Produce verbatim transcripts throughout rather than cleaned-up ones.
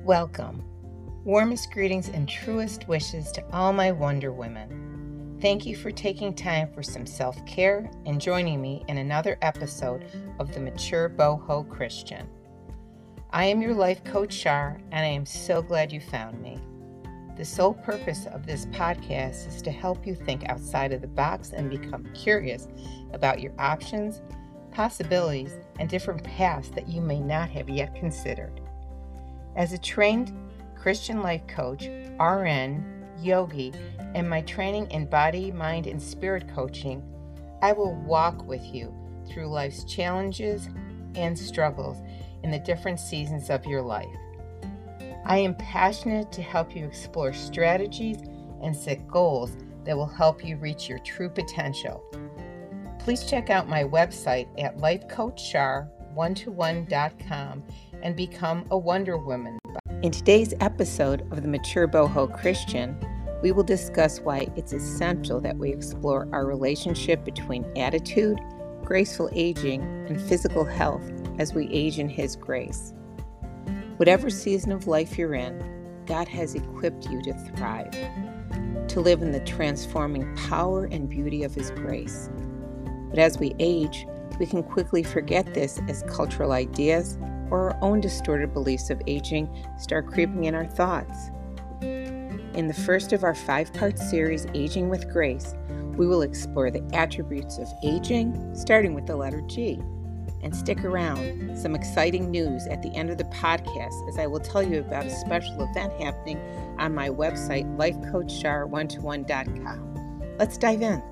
Welcome. Warmest greetings and truest wishes to all my Wonder Women. Thank you for taking time for some self-care and joining me in another episode of the Mature Boho Christian. I am your life coach, Shar, and I am so glad you found me. The sole purpose of this podcast is to help you think outside of the box and become curious about your options, possibilities, and different paths that you may not have yet considered. As a trained Christian life coach, R N, yogi, and my training in body, mind, and spirit coaching, I will walk with you through life's challenges and struggles in the different seasons of your life. I am passionate to help you explore strategies and set goals that will help you reach your true potential. Please check out my website at life coach shar one to one dot com and become a Wonder Woman. In today's episode of the Mature Boho Christian, we will discuss why it's essential that we explore our relationship between attitude, graceful aging, and physical health as we age in His grace. Whatever season of life you're in, God has equipped you to thrive, to live in the transforming power and beauty of His grace. But as we age, we can quickly forget this as cultural ideas or our own distorted beliefs of aging start creeping in our thoughts. In the first of our five-part series, Aging with Grace, we will explore the attributes of aging, starting with the letter G. And stick around, some exciting news at the end of the podcast as I will tell you about a special event happening on my website, life coach shar one to one dot com. Let's dive in.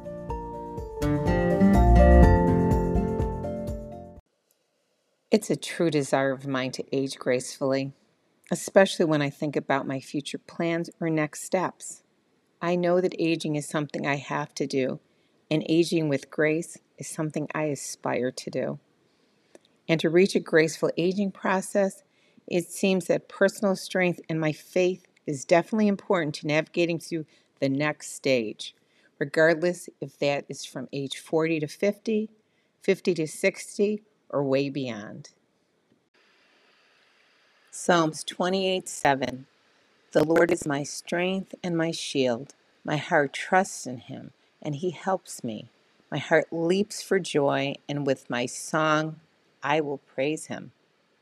It's a true desire of mine to age gracefully, especially when I think about my future plans or next steps. I know that aging is something I have to do, and aging with grace is something I aspire to do. And to reach a graceful aging process, it seems that personal strength and my faith is definitely important to navigating through the next stage, regardless if that is from age forty to fifty, fifty to sixty, or way beyond. Psalms twenty-eight seven. The Lord is my strength and my shield. My heart trusts in Him, and He helps me. My heart leaps for joy, and with my song I will praise Him.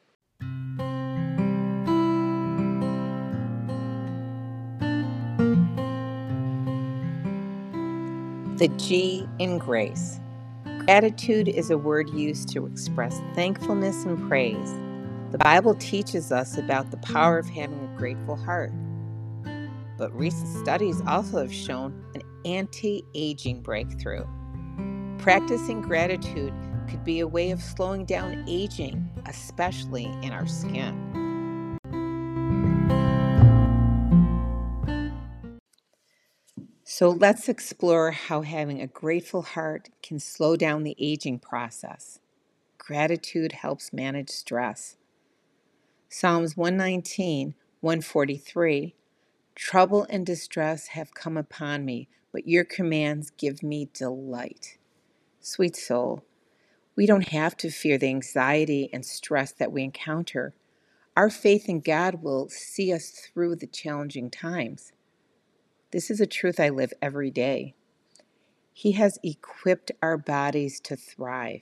The G in grace. Gratitude is a word used to express thankfulness and praise. The Bible teaches us about the power of having a grateful heart. But recent studies also have shown an anti-aging breakthrough. Practicing gratitude could be a way of slowing down aging, especially in our skin. So let's explore how having a grateful heart can slow down the aging process. Gratitude helps manage stress. Psalms one nineteen, one forty-three, trouble and distress have come upon me, but your commands give me delight. Sweet soul, we don't have to fear the anxiety and stress that we encounter. Our faith in God will see us through the challenging times. This is a truth I live every day. He has equipped our bodies to thrive.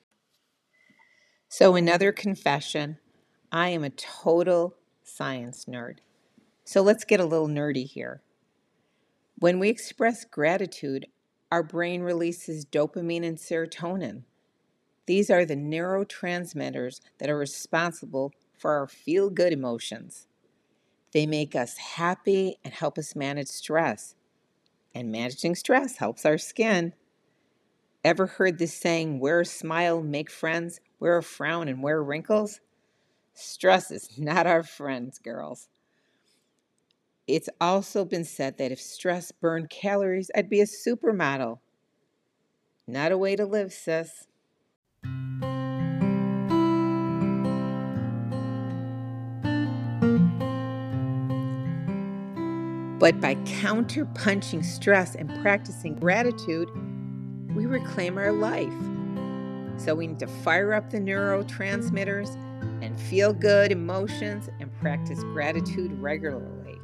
So another confession, I am a total science nerd. So let's get a little nerdy here. When we express gratitude, our brain releases dopamine and serotonin. These are the neurotransmitters that are responsible for our feel-good emotions. They make us happy and help us manage stress. And managing stress helps our skin. Ever heard this saying, wear a smile, make friends, wear a frown, and wear wrinkles? Stress is not our friend, girls. It's also been said that if stress burned calories, I'd be a supermodel. Not a way to live, sis. But by counter-punching stress and practicing gratitude, we reclaim our life. So we need to fire up the neurotransmitters and feel good emotions and practice gratitude regularly.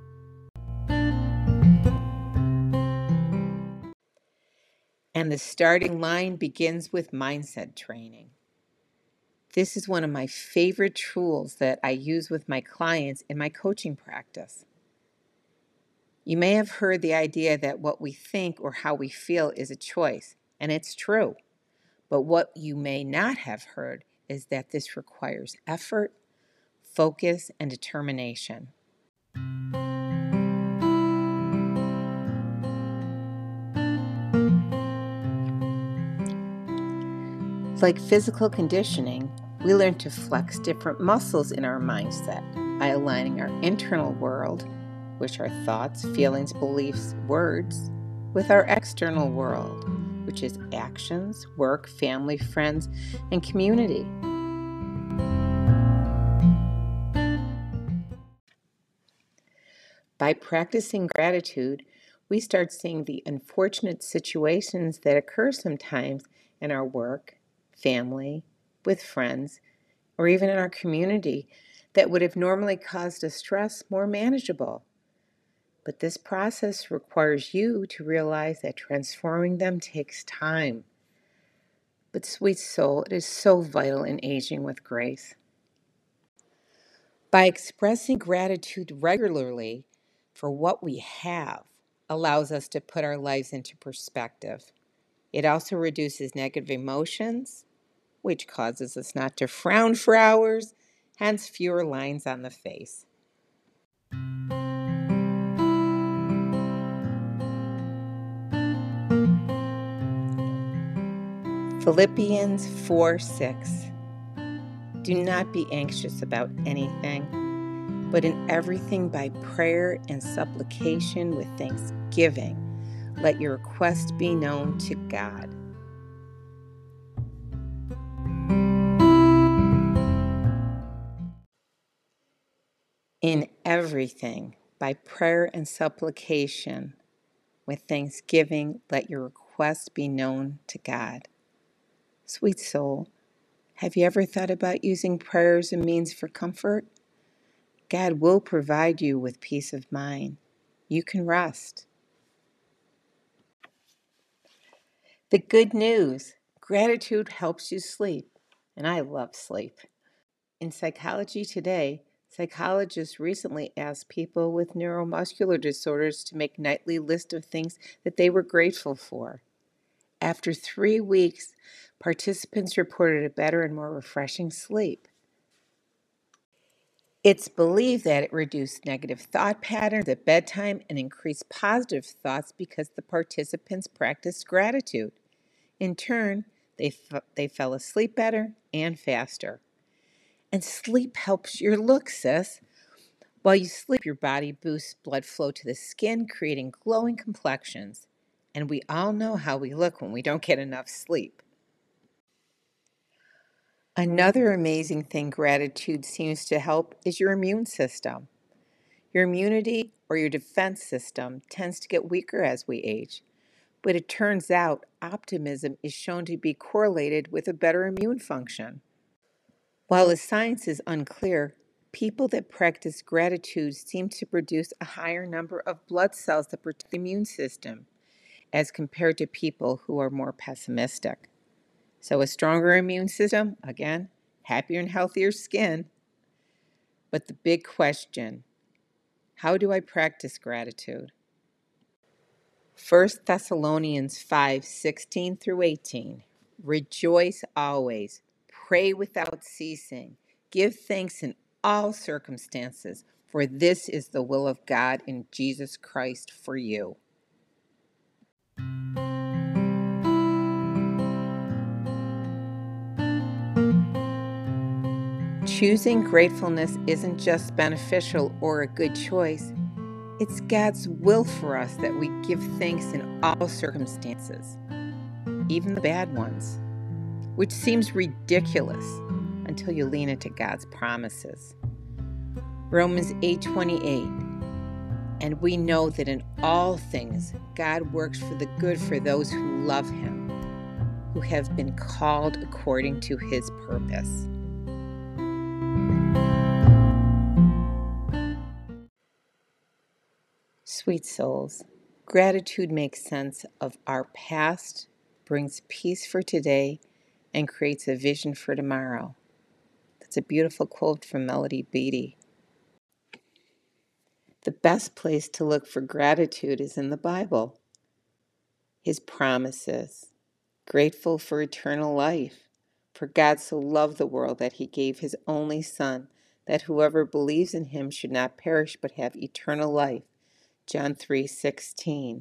And the starting line begins with mindset training. This is one of my favorite tools that I use with my clients in my coaching practice. You may have heard the idea that what we think or how we feel is a choice, and it's true. But what you may not have heard is that this requires effort, focus, and determination. Like physical conditioning, we learn to flex different muscles in our mindset by aligning our internal world, which are thoughts, feelings, beliefs, words, with our external world, which is actions, work, family, friends, and community. By practicing gratitude, we start seeing the unfortunate situations that occur sometimes in our work, family, with friends, or even in our community that would have normally caused us stress more manageable. But this process requires you to realize that transforming them takes time. But sweet soul, it is so vital in aging with grace. By expressing gratitude regularly for what we have allows us to put our lives into perspective. It also reduces negative emotions, which causes us not to frown for hours, hence fewer lines on the face. Philippians four six. Do not be anxious about anything, but in everything by prayer and supplication with thanksgiving, let your requests be known to God. In everything by prayer and supplication with thanksgiving, let your requests be known to God. Sweet soul, have you ever thought about using prayer as a means for comfort? God will provide you with peace of mind. You can rest. The good news, gratitude helps you sleep, and I love sleep. In Psychology Today, psychologists recently asked people with neuromuscular disorders to make nightly lists of things that they were grateful for. After three weeks, participants reported a better and more refreshing sleep. It's believed that it reduced negative thought patterns at bedtime and increased positive thoughts because the participants practiced gratitude. In turn, they, f- they fell asleep better and faster. And sleep helps your look, sis. While you sleep, your body boosts blood flow to the skin, creating glowing complexions. And we all know how we look when we don't get enough sleep. Another amazing thing gratitude seems to help is your immune system. Your immunity or your defense system tends to get weaker as we age. But it turns out optimism is shown to be correlated with a better immune function. While the science is unclear, people that practice gratitude seem to produce a higher number of blood cells that protect the immune system as compared to people who are more pessimistic. So a stronger immune system, again, happier and healthier skin. But the big question, how do I practice gratitude? First Thessalonians five sixteen through eighteen. Rejoice always, pray without ceasing, give thanks in all circumstances, for this is the will of God in Jesus Christ for you. Choosing gratefulness isn't just beneficial or a good choice. It's God's will for us that we give thanks in all circumstances, even the bad ones, which seems ridiculous until you lean into God's promises. Romans eight twenty-eight. And we know that in all things God works for the good for those who love Him, who have been called according to his purpose. Sweet souls, gratitude makes sense of our past, brings peace for today, and creates a vision for tomorrow. That's a beautiful quote from Melody Beattie. The best place to look for gratitude is in the Bible. His promises, grateful for eternal life. For God so loved the world that he gave his only Son, that whoever believes in him should not perish but have eternal life. John three sixteen.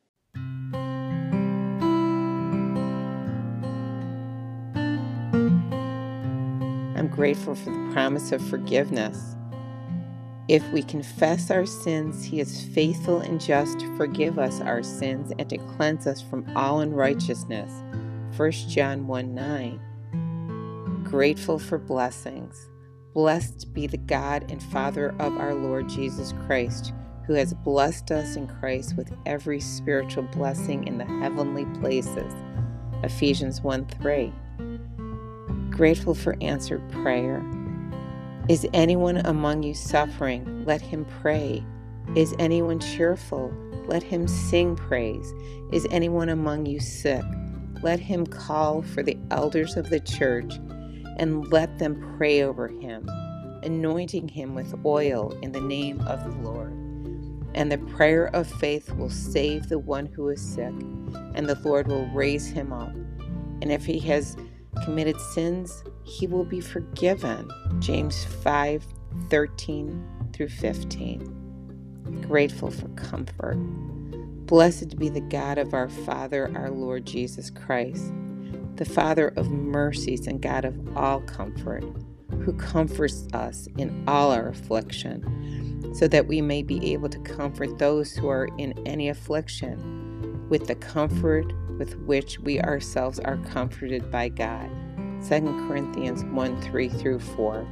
I'm grateful for the promise of forgiveness. If we confess our sins, he is faithful and just to forgive us our sins and to cleanse us from all unrighteousness. First John one nine. Grateful for blessings. Blessed be the God and Father of our Lord Jesus Christ, who has blessed us in Christ with every spiritual blessing in the heavenly places. Ephesians one three. Grateful for answered prayer. Is anyone among you suffering? Let him pray. Is anyone cheerful? Let him sing praise. Is anyone among you sick? Let him call for the elders of the church and let them pray over him, anointing him with oil in the name of the Lord. And the prayer of faith will save the one who is sick, and the Lord will raise him up. And if he has committed sins, he will be forgiven. James five thirteen through fifteen. Grateful for comfort. Blessed be the God of our Father, our Lord Jesus Christ, the Father of mercies and God of all comfort, who comforts us in all our affliction, so that we may be able to comfort those who are in any affliction with the comfort with which we ourselves are comforted by God. Second Corinthians one three through four.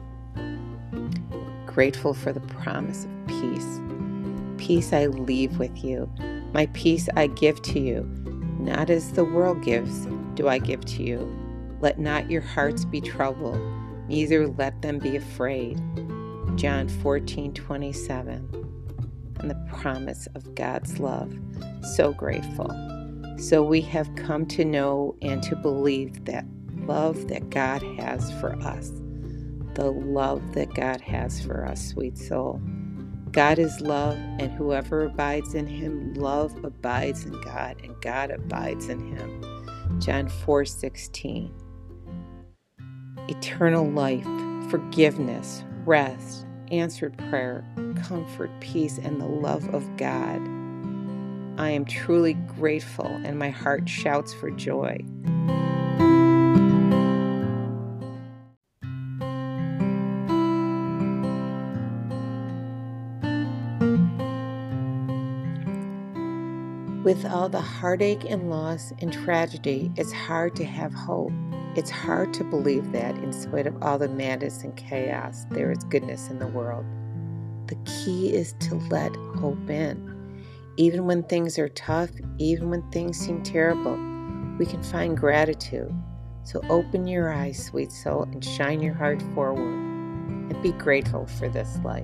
Grateful for the promise of peace. Peace I leave with you. My peace I give to you. Not as the world gives do I give to you. Let not your hearts be troubled, neither let them be afraid. John fourteen twenty-seven. And the promise of God's love. So grateful. So we have come to know and to believe that love that God has for us. The love that God has for us, sweet soul. God is love, and whoever abides in him, love abides in God, and God abides in him. John four sixteen. Eternal life, forgiveness, rest, answered prayer, comfort, peace, and the love of God. I am truly grateful, and my heart shouts for joy. With all the heartache and loss and tragedy, it's hard to have hope. It's hard to believe that in spite of all the madness and chaos, there is goodness in the world. The key is to let hope in. Even when things are tough, even when things seem terrible, we can find gratitude. So open your eyes, sweet soul, and shine your heart forward, and be grateful for this life.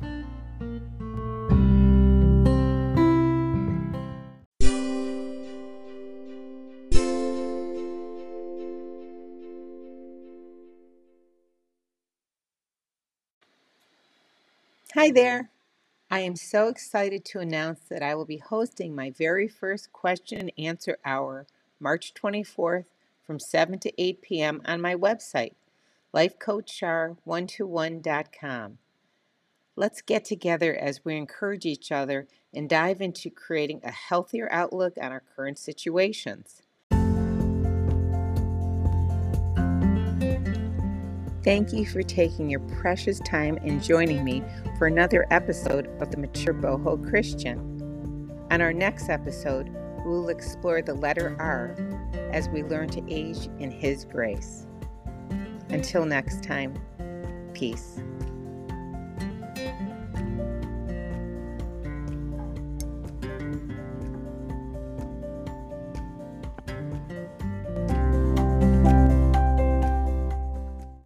Hi there. I am so excited to announce that I will be hosting my very first question and answer hour, March twenty-fourth, from seven to eight p.m. on my website, life coach char one two one dot com. Let's get together as we encourage each other and dive into creating a healthier outlook on our current situations. Thank you for taking your precious time and joining me for another episode of the Mature Boho Christian. On our next episode, we will explore the letter R as we learn to age in His grace. Until next time, peace.